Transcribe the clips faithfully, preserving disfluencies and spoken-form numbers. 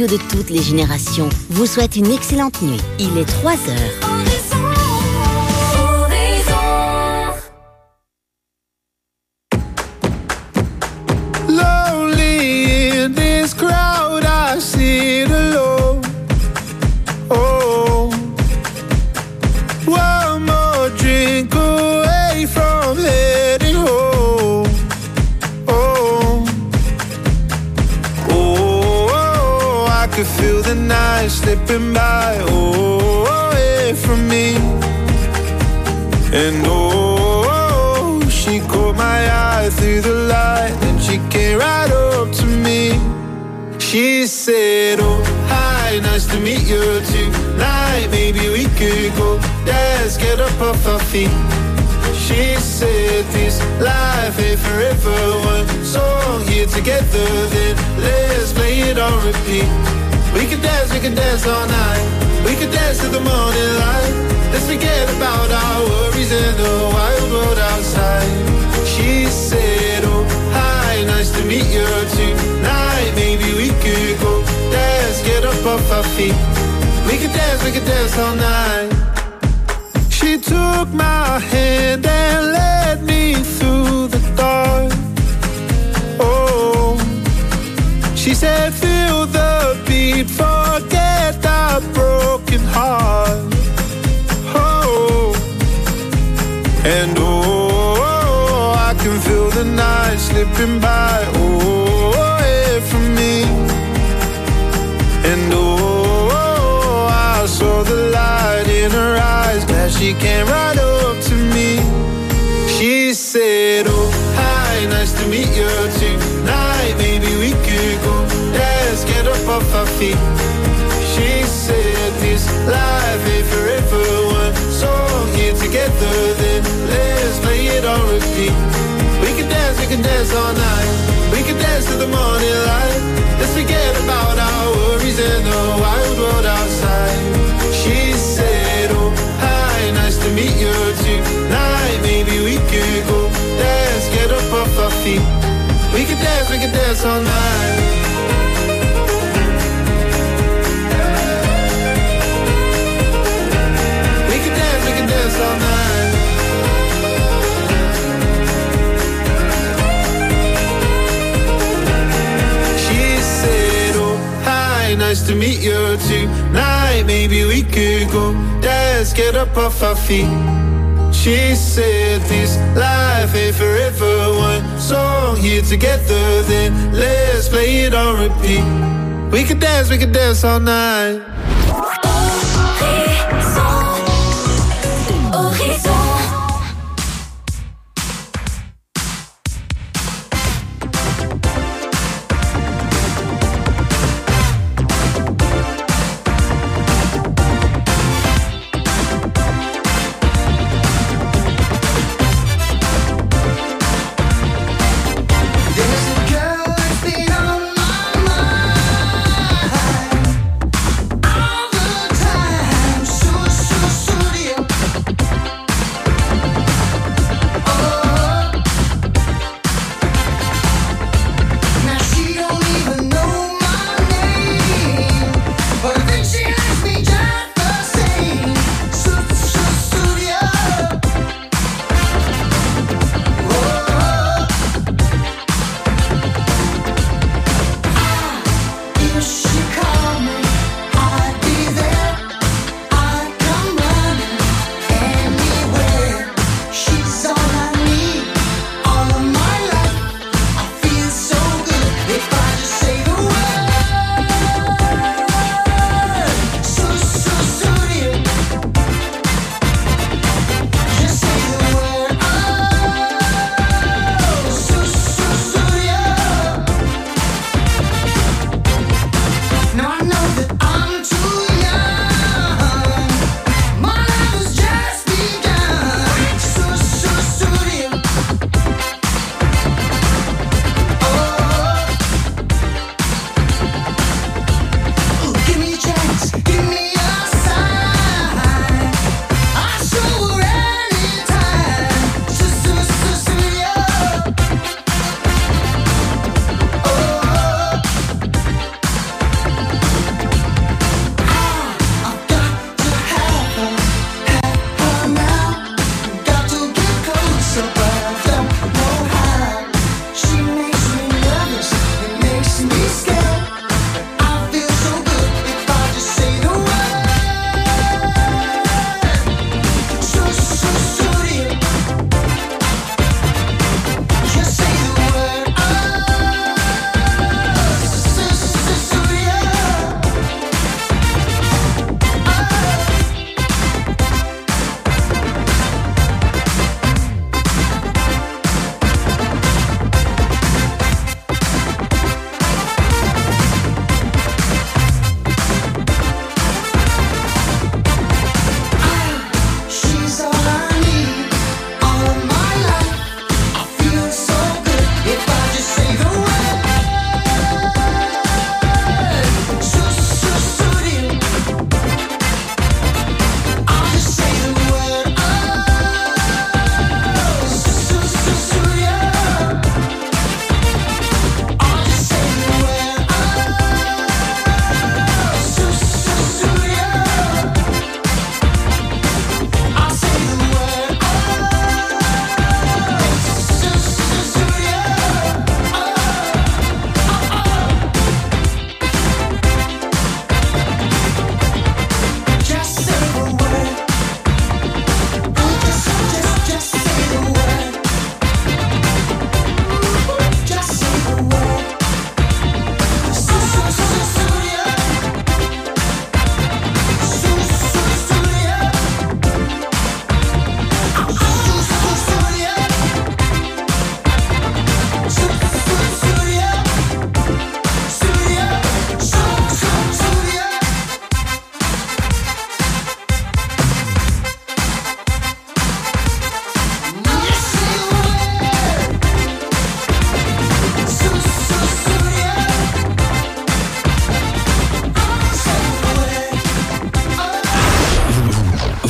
radio de toutes les générations vous souhaite une excellente nuit. Il est trois heures. Lonely in this crowd, I sit alone. Oh, one more drink away from heading home. Oh, oh, oh, I could feel the night slipping by. Oh, away from me. And oh, she caught my eye through the light. Then she came right up to me. She said, oh, hi, nice to meet you tonight. Maybe we could go dance, get up off our feet. She said, this life ain't forever. One song here together, then let's play it on repeat. We could dance, we could dance all night. We could dance to the morning light. Let's forget about our worries and the wild world outside. She said, oh, hi, nice to meet you tonight. Maybe we could go dance, get up off our feet. We could dance, we could dance all night. She took my hand and led me through the dark. Oh, she said, feel the beat, forget that broken heart. Oh, and oh, I can feel the night slipping by. Oh, away from me. And oh, I saw the light in her eyes. Glad she came right up to me. She said, oh, hi, nice to meet you tonight. Maybe we could go dance, get up off our feet. She said, this life ain't forever. One song here together, then let's play it on repeat. We can dance, we can dance all night. We can dance to the morning light. Let's forget about our worries and the wild world outside. She said, oh, hi, nice to meet you tonight. Maybe we could go dance, get up off our feet. We can dance, we can dance all night. Dance all night. She said, oh, hi, nice to meet you tonight. Maybe we could go dance, get up off our feet. She said, this life ain't forever. One song here together, then let's play it on repeat. We could dance, we could dance all night. I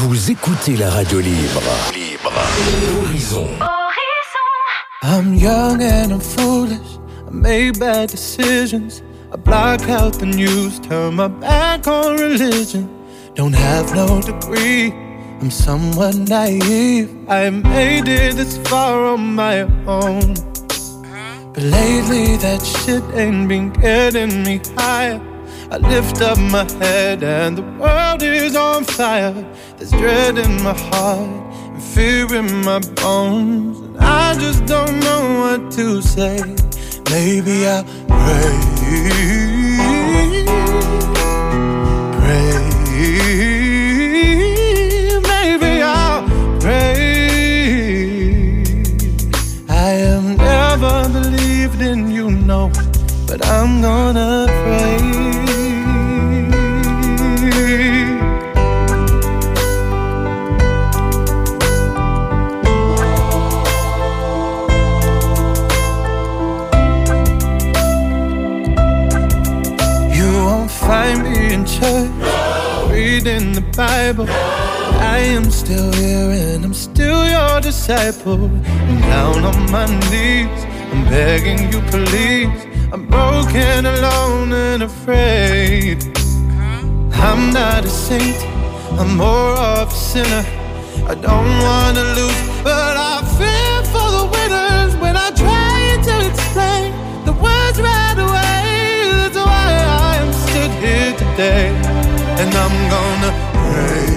Vous écoutez la radio libre. Libre. Horizon. I'm young and I'm foolish. I made bad decisions. I block out the news, turn my back on religion. Don't have no degree, I'm somewhat naive. I made it this far on my own, but lately that shit ain't been getting me higher. I lift up my head and the world is on fire. There's dread in my heart and fear in my bones, and I just don't know what to say. Maybe I'll pray, pray. Maybe I'll pray. I have never believed in you, no, but I'm gonna pray. Find me in church, reading the Bible. I am still here and I'm still your disciple. I'm down on my knees, I'm begging you please. I'm broken, alone and afraid. I'm not a saint, I'm more of a sinner. I don't wanna lose, but I fear for the winners. When I try to explain the words right away, that's why I am stood here today. And I'm gonna pray,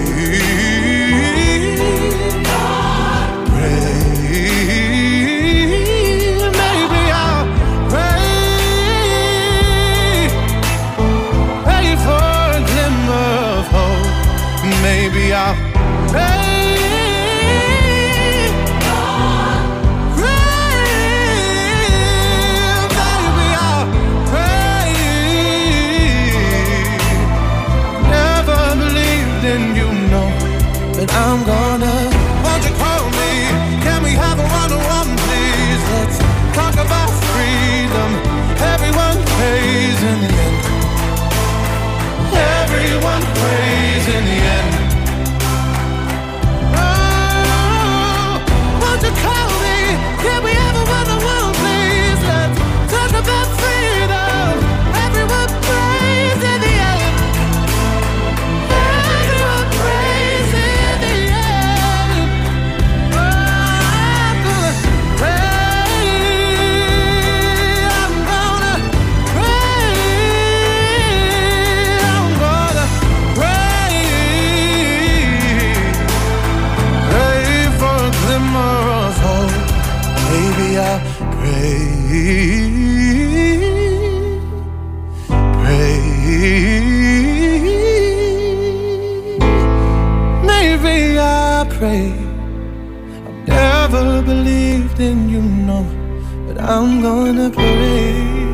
pray. Maybe I'll pray, pray for a glimmer of hope. Maybe I'll pray. But I'm gonna, won't you call me? Can we have a one-on-one, please? Let's talk about freedom. Everyone prays in the end. Everyone prays in the end. Oh, won't you call me? Can we have a one-on-one, please? Let's talk about freedom. Everyone prays in the end. Everyone prays in the end. I'm gonna pray. I'm gonna pray. I'm gonna pray. Pray for a glimmer of hope. Maybe I'll pray. Pray. Maybe I pray. I've never believed in you, no, but I'm gonna pray.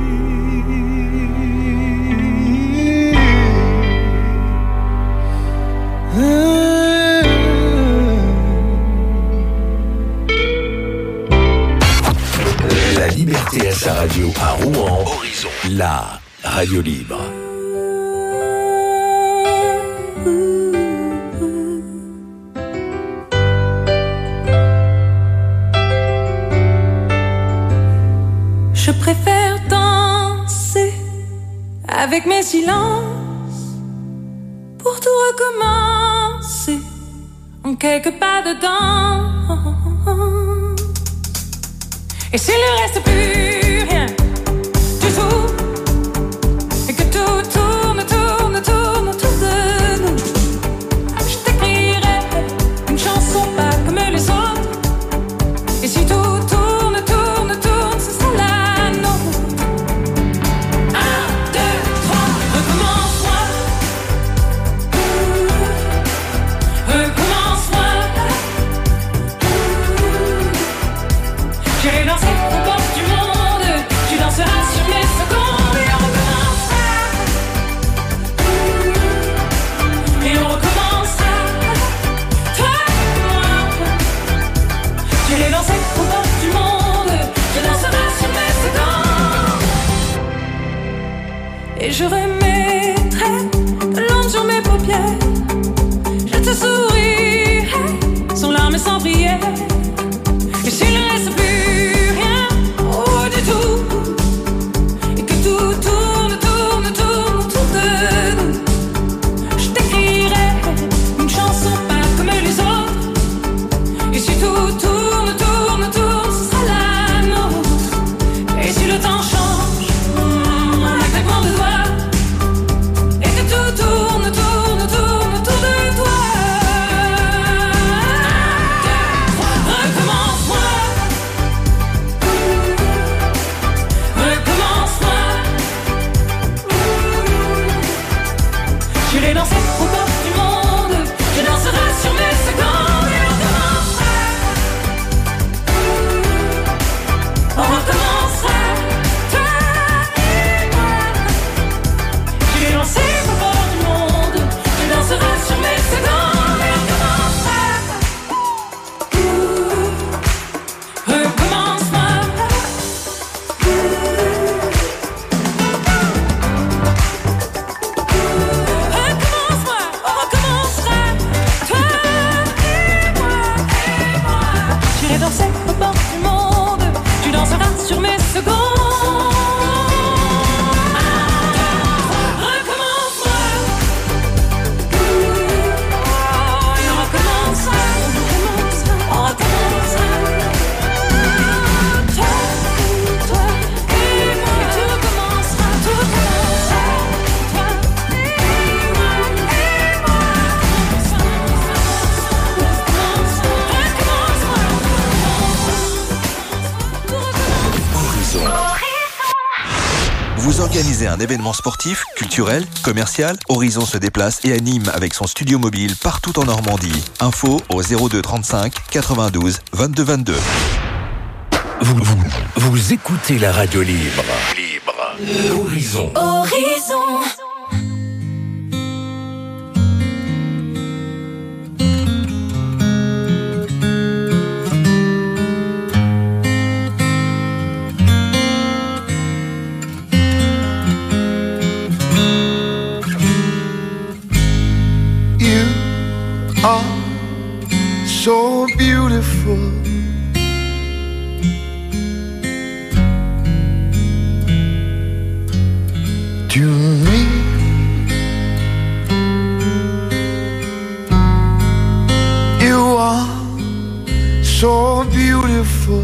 La liberté à sa radio à Rouen. Horizon. La radio libre. Je préfère danser avec mes silences pour tout recommencer en quelques pas dedans. Et s'il ne reste plus rien du tout, et que tout tourne, tourne, tourne autour de nous, je t'écrirai une chanson pas comme les autres. Et si tout tourne, tourne, tourne, ce sera la nôtre. Un, deux, trois, recommence-moi. Recommence-moi. J'irai danser aux portes du monde. organisez un événement sportif, culturel, commercial, Horizon se déplace et anime avec son studio mobile partout en Normandie. Info au zéro deux trente-cinq quatre-vingt-douze vingt-deux vingt-deux. Vous, vous, vous écoutez la radio libre. Libre. Horizon. Horizon. So beautiful, to me. You are so beautiful,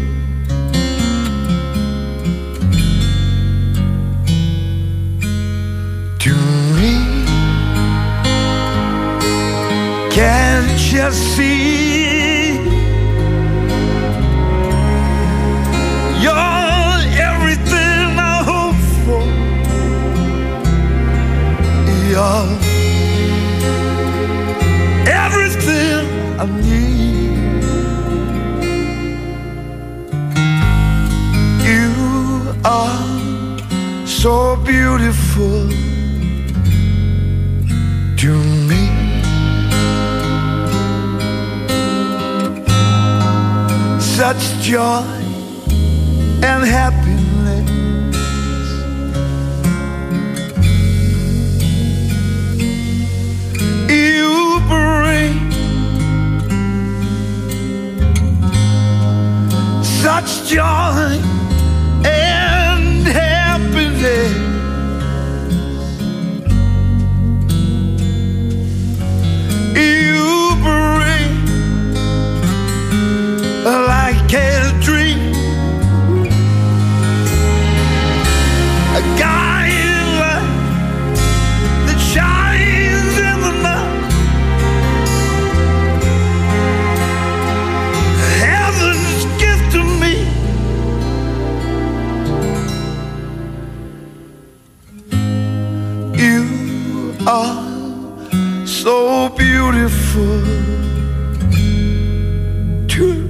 to me. Can't you see? You're everything I hope for. You're everything I need. You are so beautiful to me. Such joy and happiness. You bring such joy and happiness. You bring like a dream, a guiding light that shines in the night. Heaven's gift to me. You are so beautiful to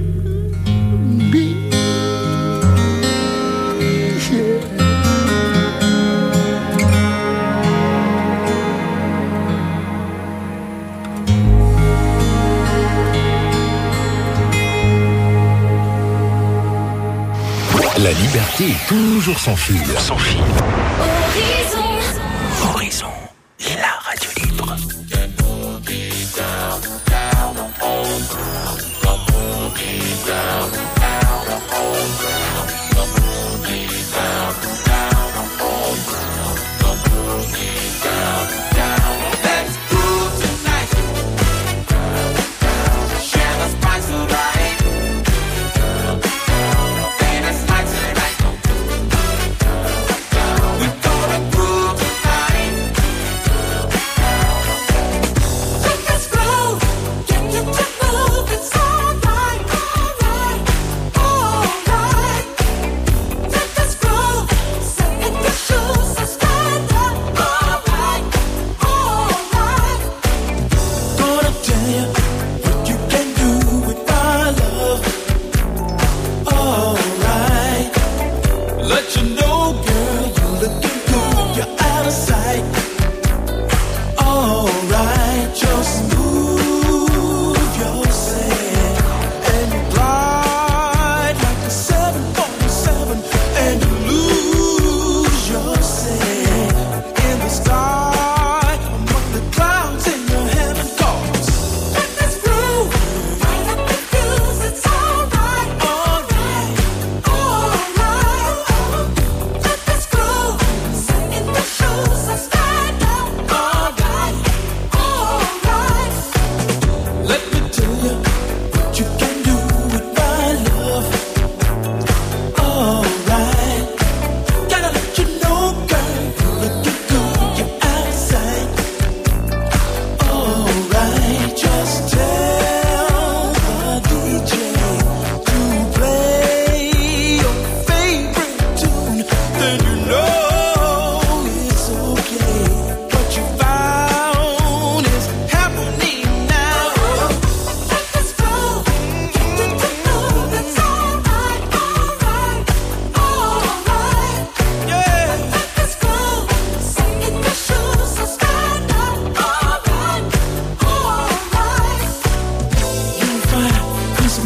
La liberté est toujours sans fil. Sans fil. Horizon. Horizon. La radio libre.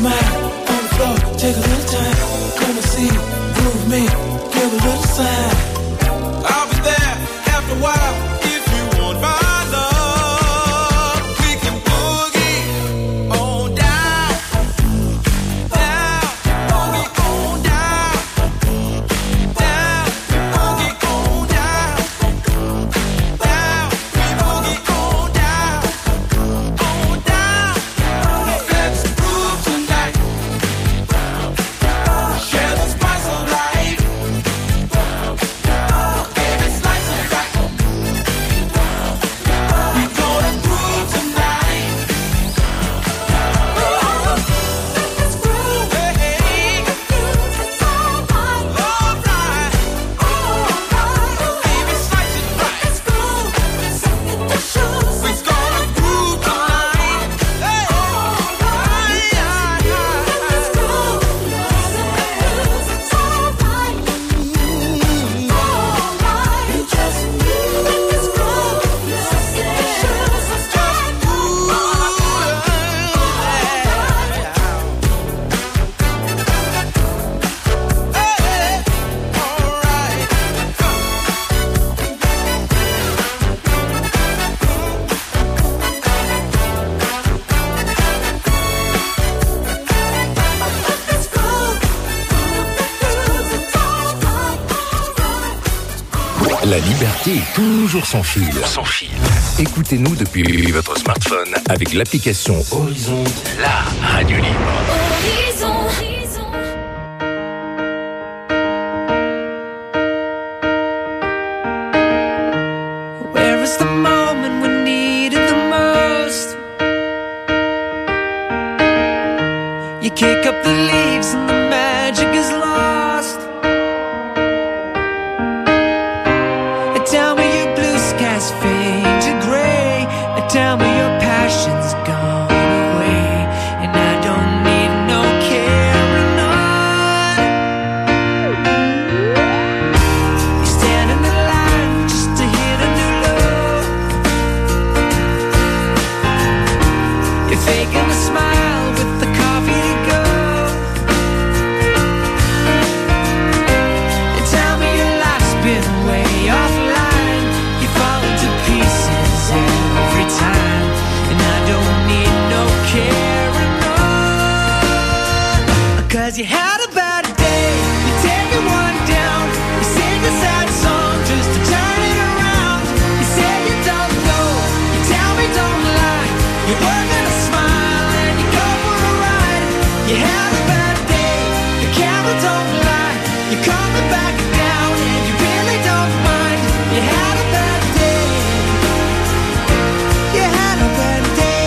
mind on the floor, take a little time. Come and see, groove me, give a little sign. I'll be there after a while if you want my love. We can boogie on down, down, boogie on down, down, boogie on down, down, we boogie on down, on down. Let's groove tonight. Share the spice of life. Baby, slice it right. We gonna groove tonight. Let's groove, hey. It's alright, alright, alright. Baby, slice it right. Let's groove, suck at the shoes. We gonna groove tonight. Hey, alright, let's groove. It's alright, alright. You just move. Let's groove. Suck at the shoes. Let's just groove. La liberté est toujours sans fil. Sans fil. Écoutez-nous depuis votre smartphone avec l'application Horizon, la radio libre. Where is the moment we need it the most? You kick up the leaves and the magic is lost. Tell me your blue skies fade to gray. Tell me your passion's gone away. And I don't need no carrying on. You stand in the line just to hit a new low. You're faking a smile with the coffee to go. And tell me your life's been way offline. You fall into pieces every time. And I don't need no carrying on. Cause you had a bad day. You take it one down. You sing a sad song just to turn it around. You say you don't know. You tell me don't lie. You're working a smile and you go for a ride. You had a bad day. The camera don't lie. You're coming back down and you really don't mind. You had a bad day. You had a bad day.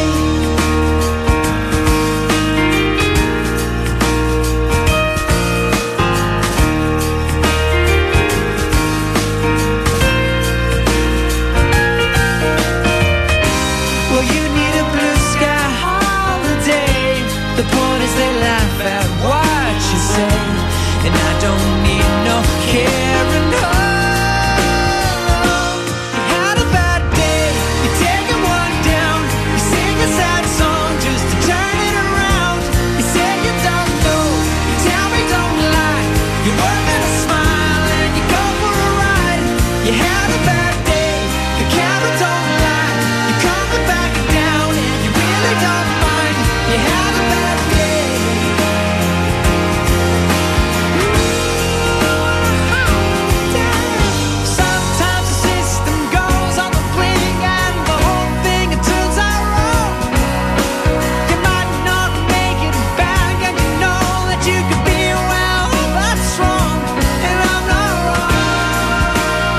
Well, you need a blue sky holiday. The point is they laugh at what you say. And I don't need no carrying on. You had a bad day. You take it one down. You sing a sad song just to turn it around. You say you don't know. You tell me don't lie. You're working a smile and you go for a ride. You had a bad day. The camera don't lie. You're coming back down and you really don't mind. You had a bad day. Sometimes the system goes on the blink and the whole thing it turns out wrong. You might not make it back and you know that you could be well, that's wrong. And I'm not wrong.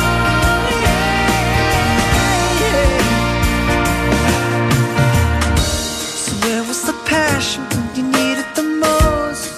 Yeah, yeah. So where was the passion when you needed the most?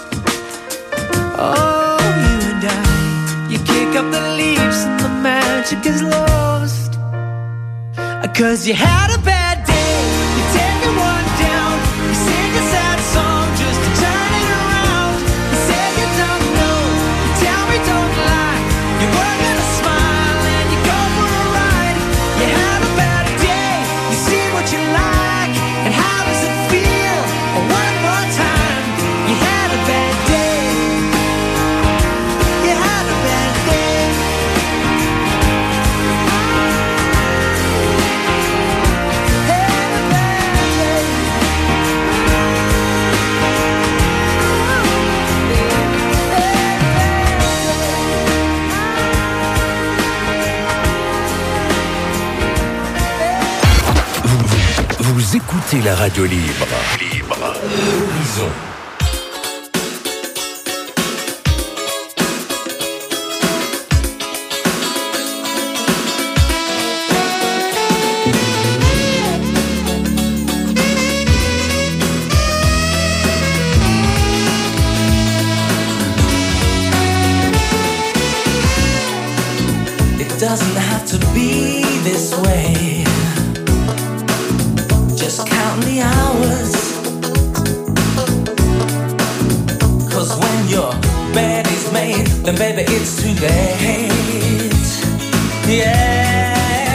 Oh, you and I, you kick up the leaves and the magic is lost. Cause you had a bad day. You take it one down. You sing a sad song just to turn it around. You say you don't know. You tell me don't lie. You're working a smile and you go for a ride. You had a bad day. You see what you like and how does it feel? One more time. Écoutez la radio libre. Libre. Horizon. It doesn't have to be this way. Just count the hours. Cause when your bed is made, then baby it's too late. Yeah.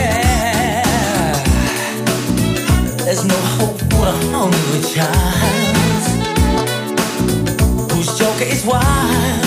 There's no hope for the hungry child whose joker is wild.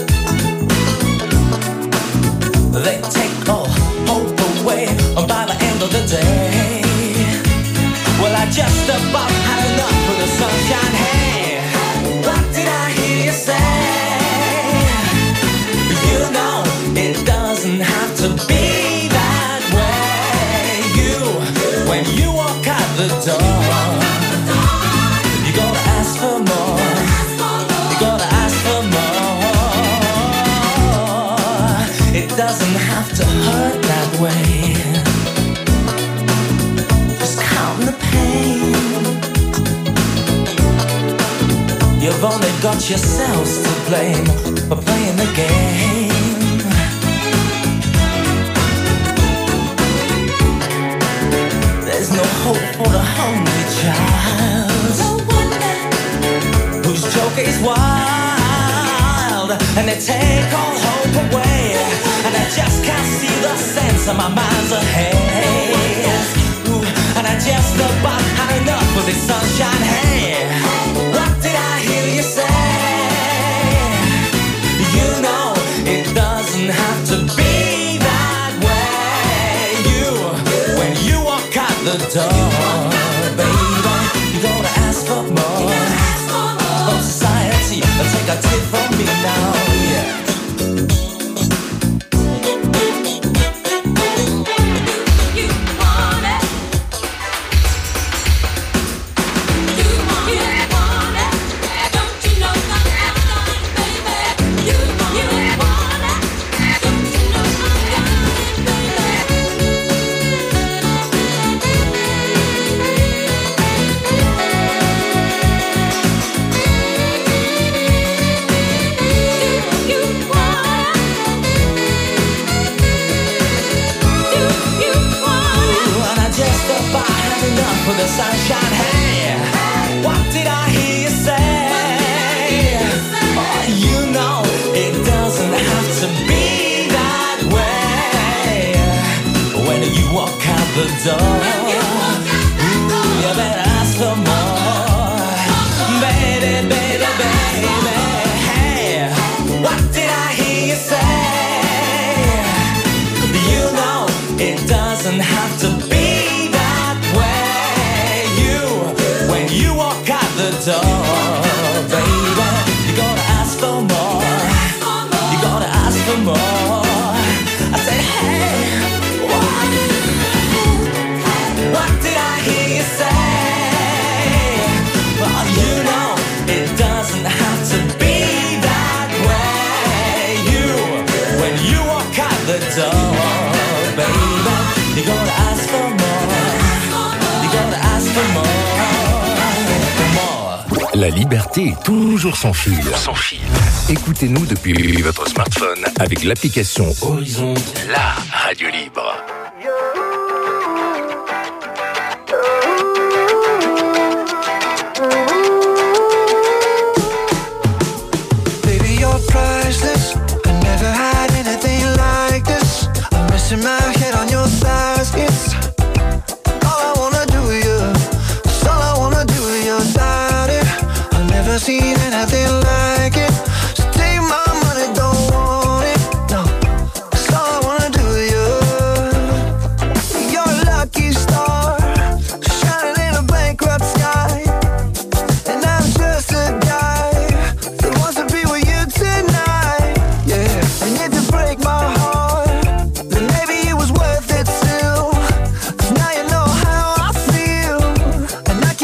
They take all hope away by the end of the day. Well, I just about had enough of the sunshine. Hey, what did I hear you say? You know, it doesn't have to be that way. You, when you walk out the door, you gotta ask for more. You gotta ask for more. It doesn't have to hurt that way. Just count the pain. You've only got yourselves to blame for playing the game. There's no hope for the hungry child whose joke is wild, and they take all hope away. And I just can't see the sense of my mind's ahead. Ooh, and I just about had enough of this sunshine. Hey, what did I hear you say? You know, it doesn't have to be that way. You, when you walk out the door, baby, you gotta ask for more. From society, take a tip from me now, yeah. For the sunshine, hey, what did I hear you say? Oh, you know, it doesn't have to be that way. When you walk out the door, ooh, you better ask for more. Baby, baby, baby, hey, what did I hear you say? You know, it doesn't have to be you walk out the door, baby, you gotta ask for more. You gotta ask for more. I said, hey, what? What did I hear you say? Well, you know, it doesn't have to be that way. You, when you walk out the door, baby, you gotta ask for more. You gotta ask for more. La liberté est toujours sans fil. Sans fil. Écoutez-nous depuis votre smartphone avec l'application Horizon, la radio libre. Baby, you're priceless. I never had anything like this. I'm resting my head on your thighs. It's all I wanna do with you. It's all I wanna do with your body. I've never seen anything like it. So take my money, don't want it. No, it's all I wanna do with you. You're a lucky star, shining in a bankrupt sky. And I'm just a guy that wants to be with you tonight. Yeah, and yet to break my heart, then maybe it was worth it still. 'Cause now you know how I feel, and I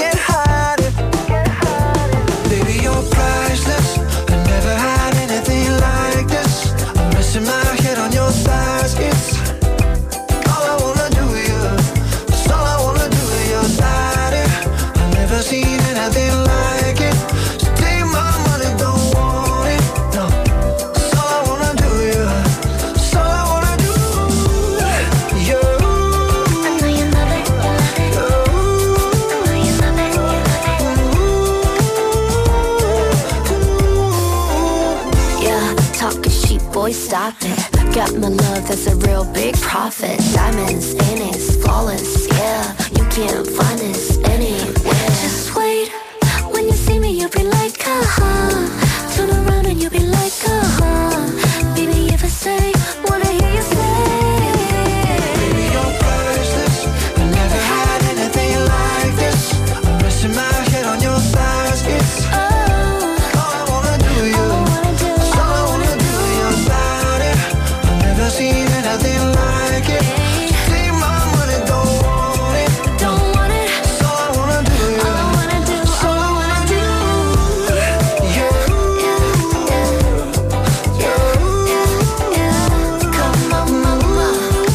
stop it. Got my love, that's a real big profit. Diamonds in it, flawless, yeah. You can't find this anywhere. Just wait, when you see me, you'll be like, uh-huh. Turn around and you'll be like, uh-huh. Baby, if I say, wanna hear you say. Baby, you're priceless. I never had anything like this. I'm resting my head on your thighs, it's Oh, all I wanna do you. all I wanna do, All I wanna do your body. I've never seen anything like it. Take my money, don't want it. don't want it. All I wanna do you. All I wanna do, all I wanna do. Yeah, Yeah, yeah, yeah, yeah, yeah. Come on, mama,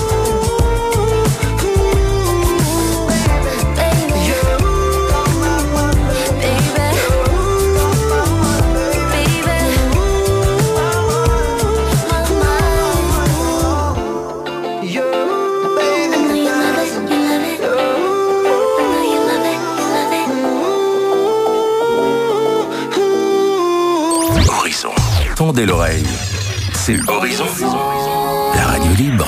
baby, baby, baby. Horizon. Tendez l'oreille. C'est Horizon. La radio libre.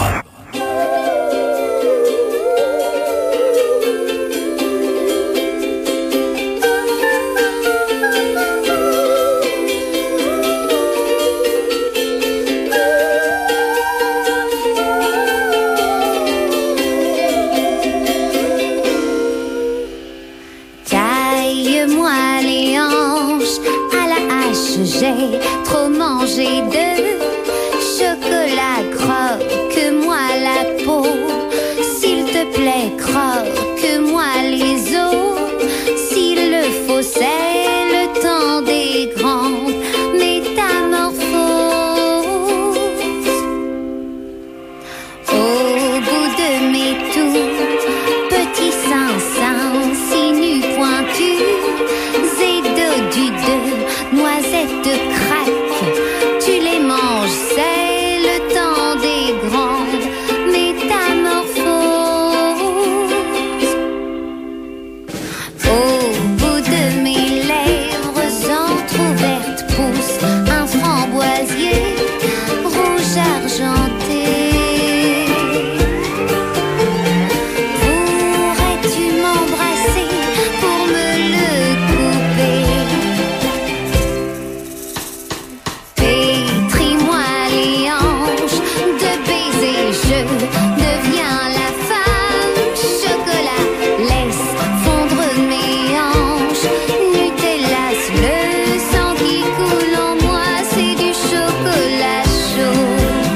Taille-moi les hanches à la hache, j'ai trop mangé de chocolat. Croque-moi la peau, s'il te plaît, croque-moi les os. S'il le faut, c'est le temps des grandes métamorphoses. Au bout de mes tours, petits seins, seins, sinus pointus et dos du deux, noisettes craques, tu les manges, c'est le temps des grandes métamorphoses. Au bout de mes lèvres entr'ouvertes pousse un framboisier rouge argenté. Pourrais-tu m'embrasser pour me le couper? Pétris-moi les hanches de baisers, je deviens la femme chocolat. Laisse fondre mes hanches, Nutella, le sang qui coule en moi, c'est du chocolat chaud.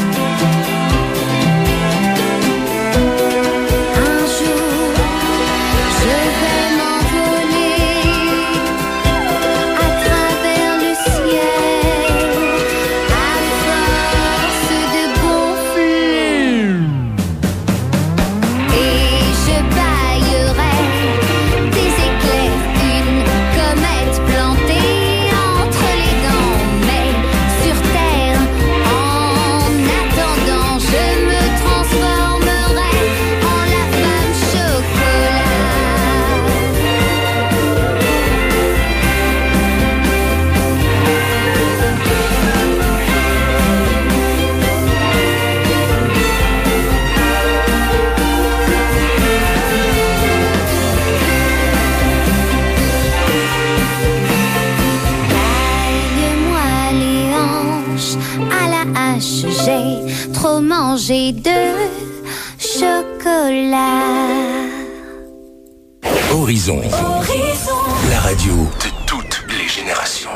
Un jour, je vais m'envoler à travers le ciel, à force de gonfler. Et je baillerai des éclairs, une comète plantée entre les dents. Mais sur terre, en attendant, je me transformerai en la femme chocolat. Taille-moi les hanches à la hache, j'ai trop mangé de chocolat. Horizon. La radio de toutes les générations.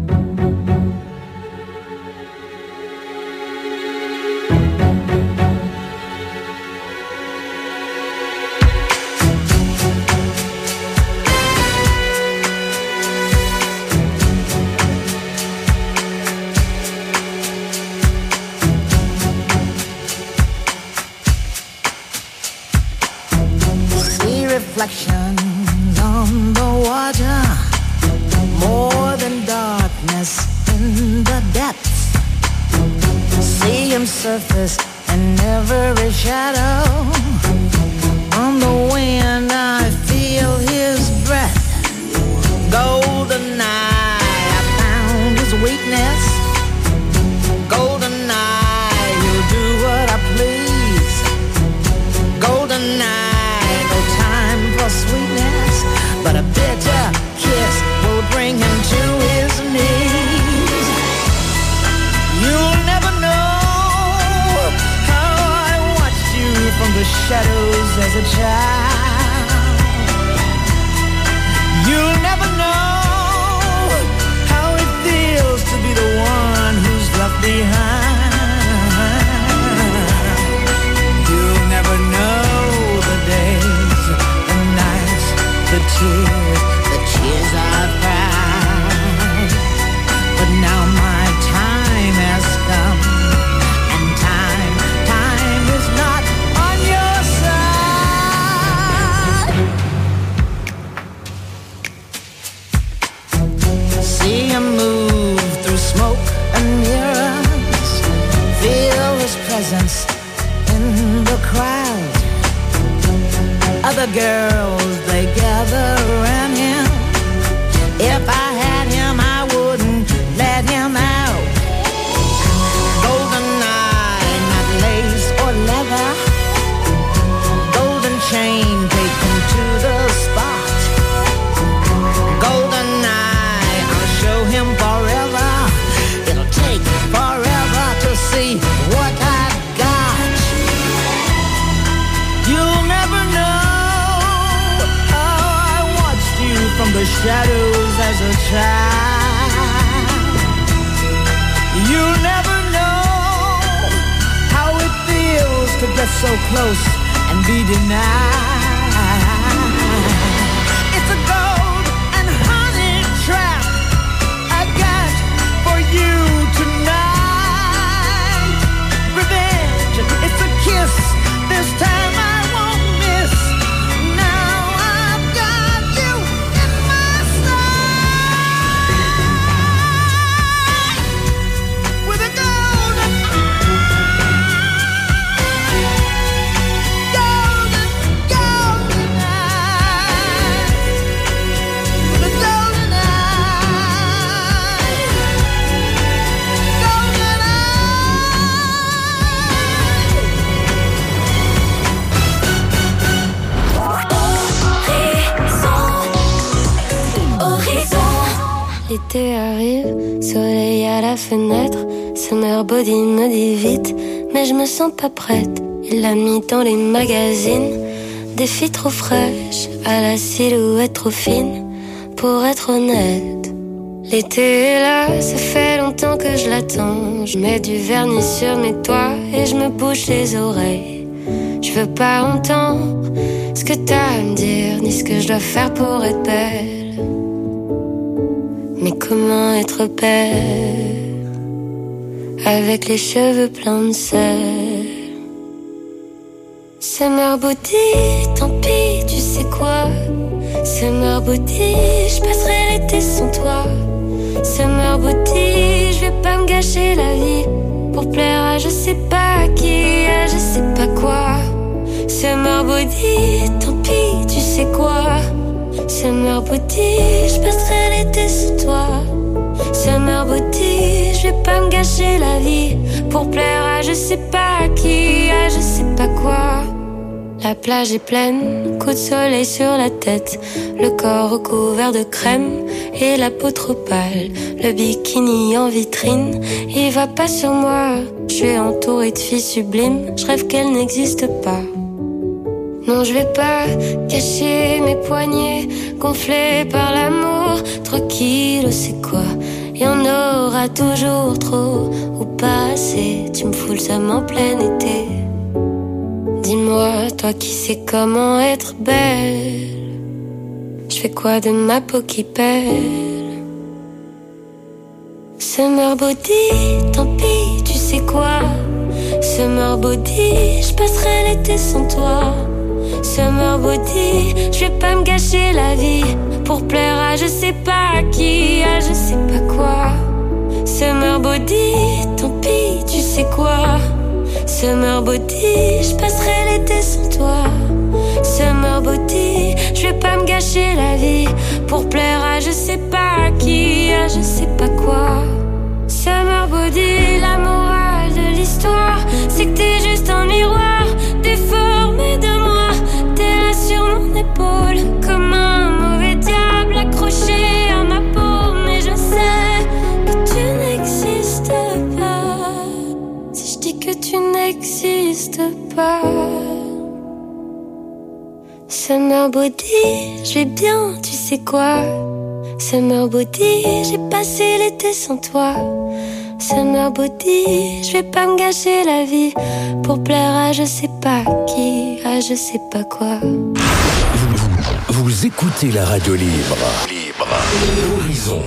See reflections on the water, more than darkness in the depths. See him surface in every shadow. On the wind I feel his breath. Golden eye, I found his weakness. Golden eye, bitter kiss will bring him to his knees. You'll never know how I watched you from the shadows as a child. You'll never know how it feels to be the one who's left behind. You'll never know the days, the nights, the tears, the tears I've cried. But now my time has come, and time, time is not on your side. See him move through smoke and mirrors, feel his presence in the crowd. Other girls, they gather around him. If I had him, I wouldn't let him out. Golden eye, not lace or leather. Golden chain taken to the spot. Golden eye, I'll show him forever. It'll take forever to see what I've got. You'll never know how I watched you from the shadows as a child. You'll never know how it feels to get so close and be denied. It's a gold and honey trap I got for you tonight. Revenge, it's a kiss. This time I won't miss. Now I've got you in my sight. With a golden golden, golden eye. With a golden eye. Golden L'été arrive, soleil à la fenêtre. Summer body me dit vite, mais je me sens pas prête. Il l'a mis dans les magazines, des filles trop fraîches, à la silhouette trop fine. Pour être honnête, l'été est là, ça fait longtemps que je l'attends. Je mets du vernis sur mes doigts et je me bouche les oreilles. Je veux pas entendre ce que t'as à me dire, ni ce que je dois faire pour être belle. Mais comment être belle avec les cheveux pleins de sel? Summer body, tant pis, tu sais quoi? Summer body, je passerai l'été sans toi. Summer body, je vais pas me gâcher la vie pour plaire à je sais pas qui, à je sais pas quoi. Summer body, tant pis, tu sais quoi? Summer body, je passerai l'été sous toi. Summer body, je vais pas me gâcher la vie pour plaire à je sais pas qui, à je sais pas quoi. La plage est pleine, coup de soleil sur la tête, le corps recouvert de crème et la peau trop pâle. Le bikini en vitrine, il va pas sur moi. Je suis entourée de filles sublimes, je rêve qu'elles n'existent pas. Non, je vais pas cacher mes poignets gonflés par l'amour. Trop kilos, c'est quoi? Y'en aura toujours trop ou pas assez. Tu me fous le seum en plein été. Dis-moi, toi qui sais comment être belle, je fais quoi de ma peau qui pèle? Summer body, tant pis, tu sais quoi? Summer body, je passerai l'été sans toi. Summer body, je vais pas me gâcher la vie pour plaire à je sais pas qui, à je sais pas quoi. Summer body, tant pis, tu sais quoi? Summer body, je passerai l'été sans toi. Summer body, je vais pas me gâcher la vie pour plaire à je sais pas qui, à je sais pas quoi. Summer body, la morale de l'histoire, c'est que t'es juste un miroir déformé de moi. T'es là sur mon épaule comme un mauvais diable. Summer body, je vais bien, tu sais quoi. Summer body, j'ai passé l'été sans toi. Summer body, je vais pas me gâcher la vie pour plaire à je sais pas qui, à je sais pas quoi. Vous, vous écoutez la radio libre. Libre. Horizon.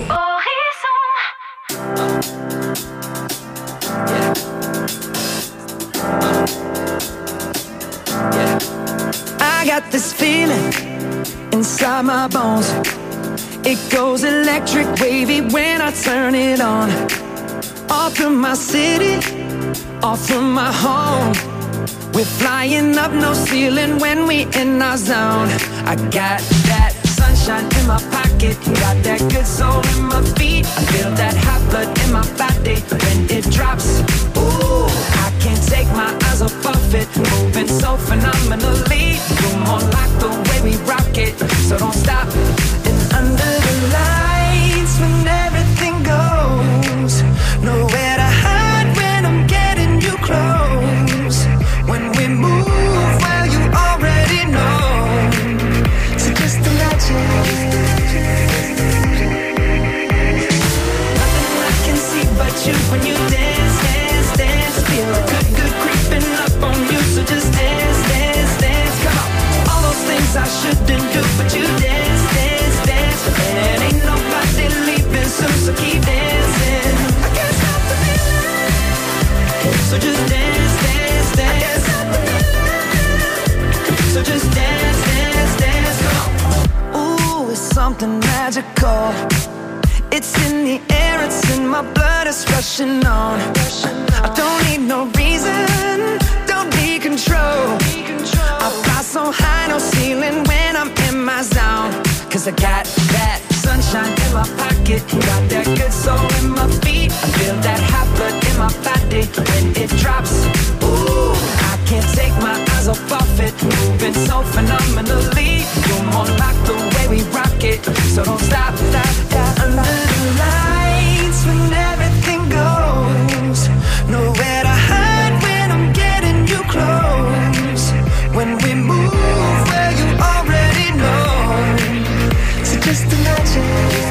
I got this feeling inside my bones. It goes electric wavy when I turn it on. Off from my city, off from my home. We're flying up no ceiling when we in our zone. I got that sunshine in my pocket, got that good soul in my feet. I feel that hot blood in my body when it drops. Ooh, I can't take my eyes off of it, moving so phenomenally. You're more like the way we rock it, so don't stop. And under the lights when everything goes, nowhere to hide when I'm getting you close. When we move, well you already know. So just imagine. Nothing I can see but you when you dance, dance, dance. Feel good, good creeping up on you. So just dance, dance, dance. Come on. All those things I shouldn't do, but you dance, dance, dance. And ain't nobody leaving soon, so keep dancing. I can't stop the feeling. So just dance, dance, dance. I can't stop the feeling. So just dance, dance, dance. Come on. Ooh, it's something magical. It's in the air, it's in my blood, it's rushing on. I don't need no reason, don't need control. I fly so high, no ceiling when I'm in my zone. Cause I got that sunshine in my pocket, got that good soul in my feet. I feel that hot blood in my body when it drops. Ooh, I can't take my eyes off of it, moving so phenomenally. You're more like the way we rock it, so don't stop, stop, stop. Under the lights when everything goes, nowhere to hide when I'm getting you close. When we move, well you already know. So just imagine.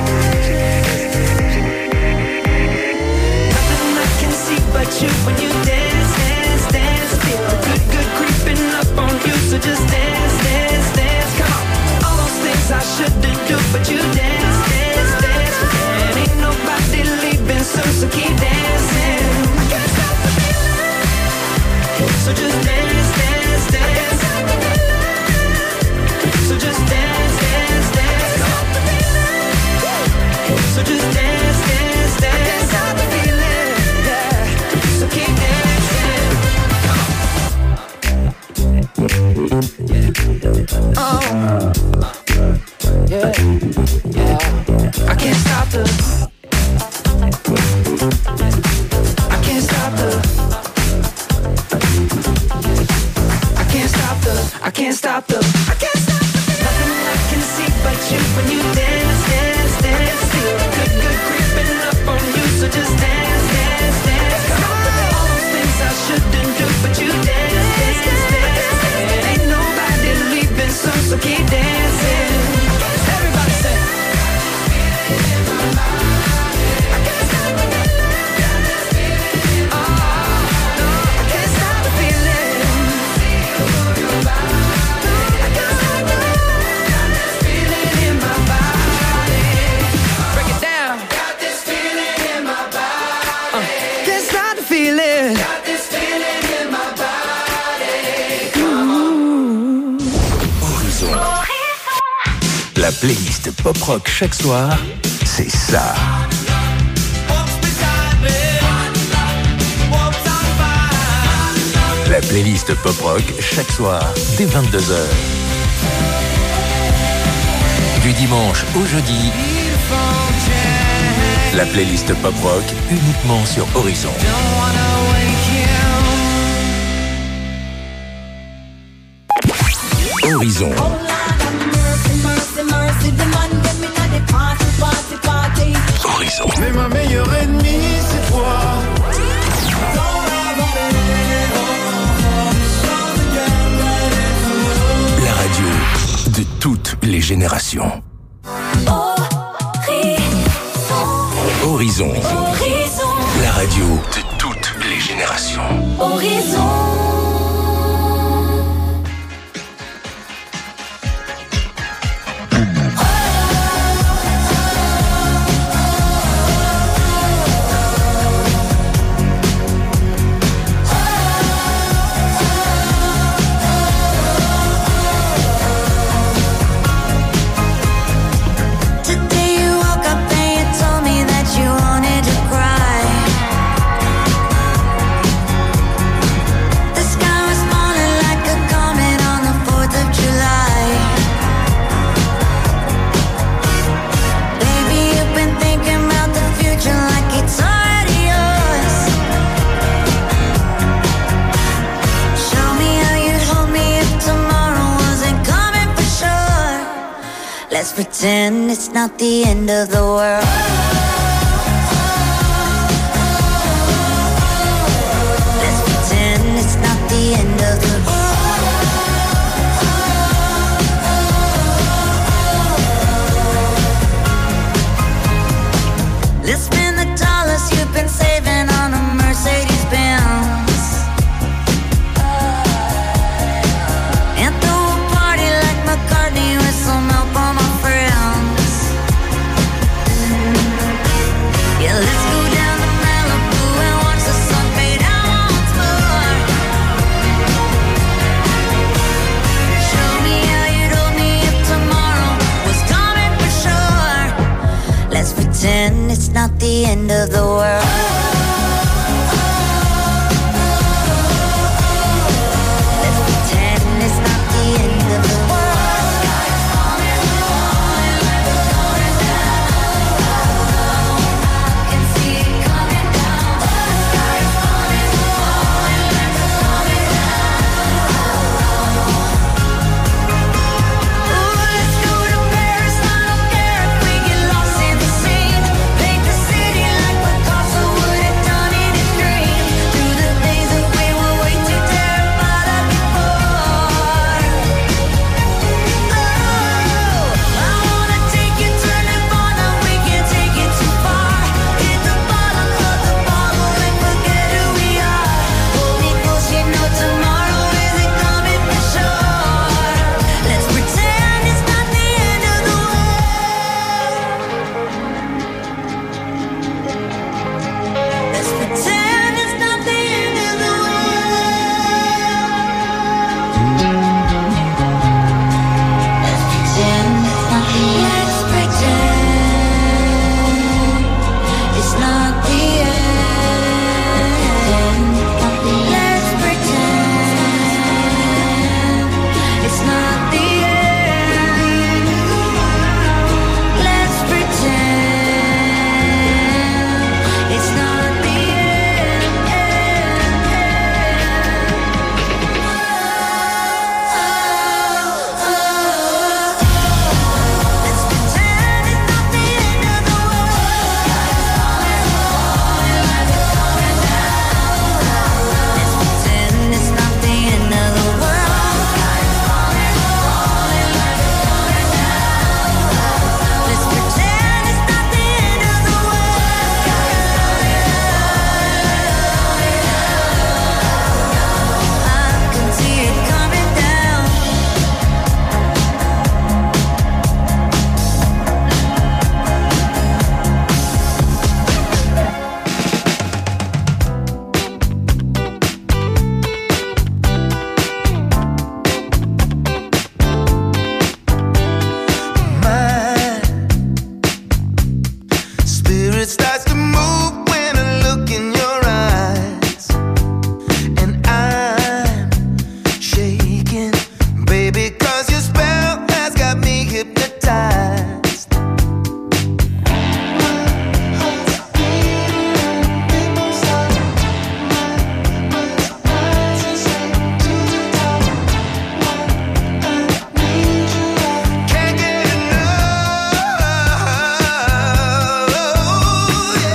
Nothing I can see but you when you dance, dance, dance. Feel good, good creeping up on you. So just dance, dance, dance. Come on. All those things I shouldn't do, but you dance, dance, dance. And ain't nobody leaving soon, so keep dancing. I can't stop the feeling. So just dance, dance, dance. So just dance, dance, dance. So just dance, dance, dance. I can't stop the feeling, yeah. So keep dancing. Oh, yeah, yeah. I can't stop the. I can't stop the. I can't stop the. I can't stop the. I can't stop the. Nothing I can see but you when you dance, dance, dance. Feel good, good creeping up on you. So just dance, dance, dance. Come on. All those things I shouldn't do, but you dance, dance, dance. And ain't nobody leaving soon, so keep dancing. Everybody say. I can't stop the feeling. Oh, no, I can't stop the feeling. I can't stop the feeling in my body. Break it down. Got this feeling in my body. Uh, can't stop the feeling. Got this feeling in my body. Come on. Horizon. La playlist pop rock chaque soir, c'est ça. La playlist pop rock chaque soir dès vingt-deux heures. Du dimanche au jeudi, la playlist pop rock uniquement sur Horizon. Horizon. Horizon. Mais ma meilleure ennemie, c'est toi. La radio de tous générations. Horizon. Horizon. La radio de toutes les générations. Horizon. Let's pretend it's not the end of the world. Let's pretend it's not the end of the world. Let's spend the dollars you've been saving on a Mercedes Benz and throw a party like McCartney with some help on my friends. Yeah, let's go down to Malibu and watch the sun fade out once more. Show me how you'd hold me if tomorrow was coming for sure. Let's pretend it's not the end of the world. Let's pretend it's not the end of the world. Can't get enough.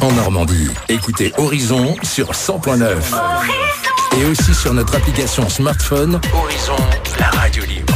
en Normandie. Écoutez Horizon sur cent point neuf. Et aussi sur notre application smartphone Horizon, la radio libre.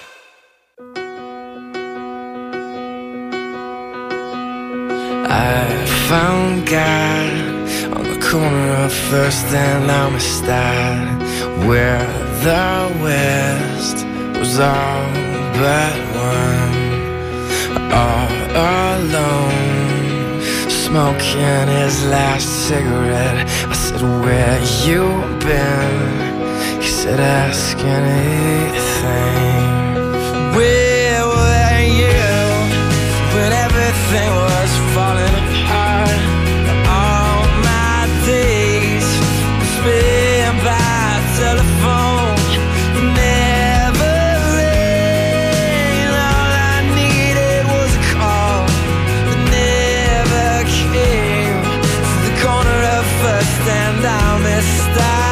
I found God on the corner of First and Amistad, where the West was all but one, all alone, smoking his last cigarette. I said, where you been? He said, ask anything. Where were you when everything was falling apart? All my days were spent by telephone. You never rang. All I needed was a call that never came. To the corner of First and Amistad.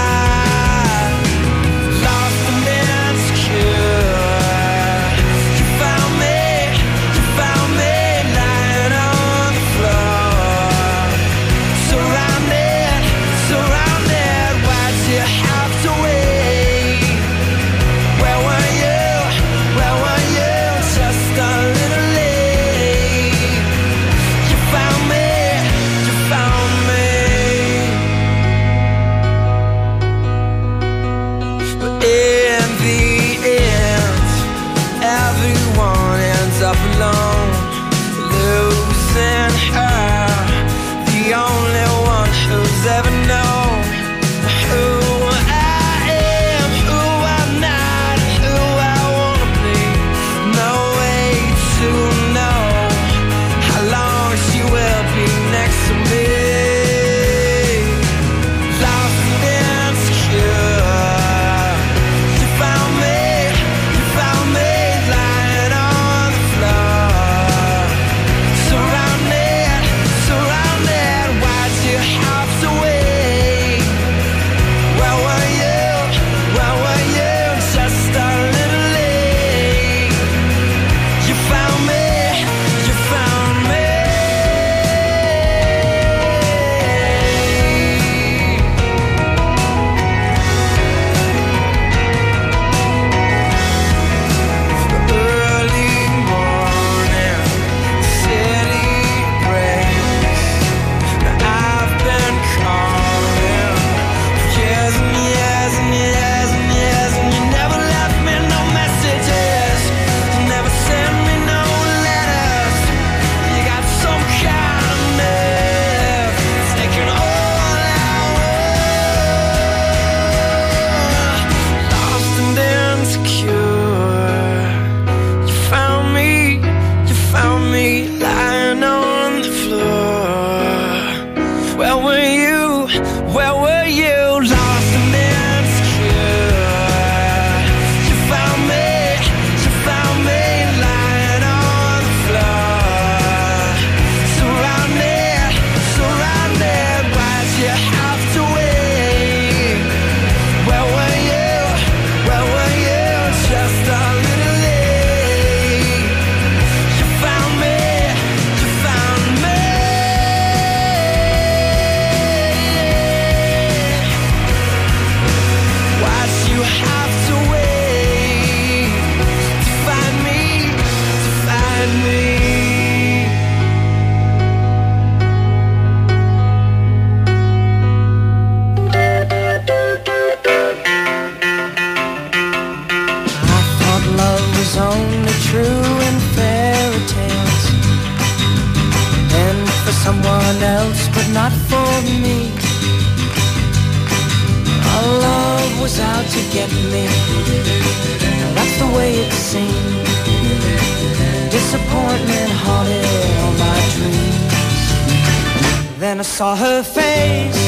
Then I saw her face.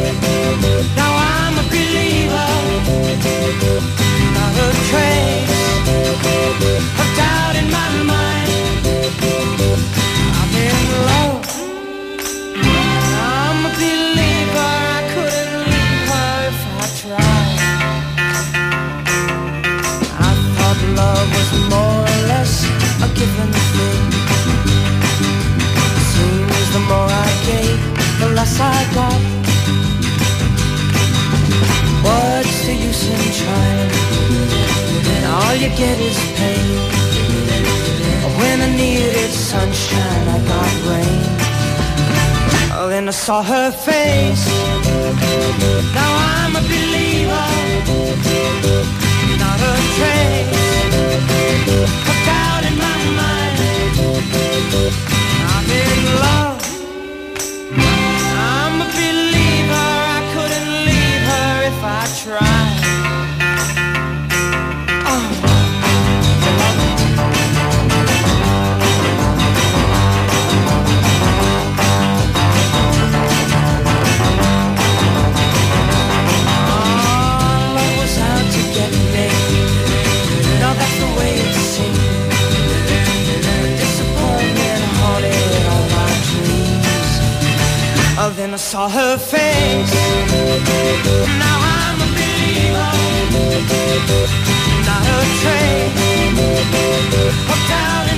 Now I'm a believer. Not a trace of doubt in my mind. I'm in love. I'm a believer. I couldn't leave her if I tried. I thought love was more or less a given thing. Seems the more I gave, the I got. What's the use in trying? And all you get is pain. When I needed sunshine, I got rain. Oh, then I saw her face. Now I'm a believer. Not a trace of doubt in my mind. I'm in love. I'm a believer. I couldn't leave her if I tried. Oh, then I saw her face. Now I'm a believer. Not a trace of doubt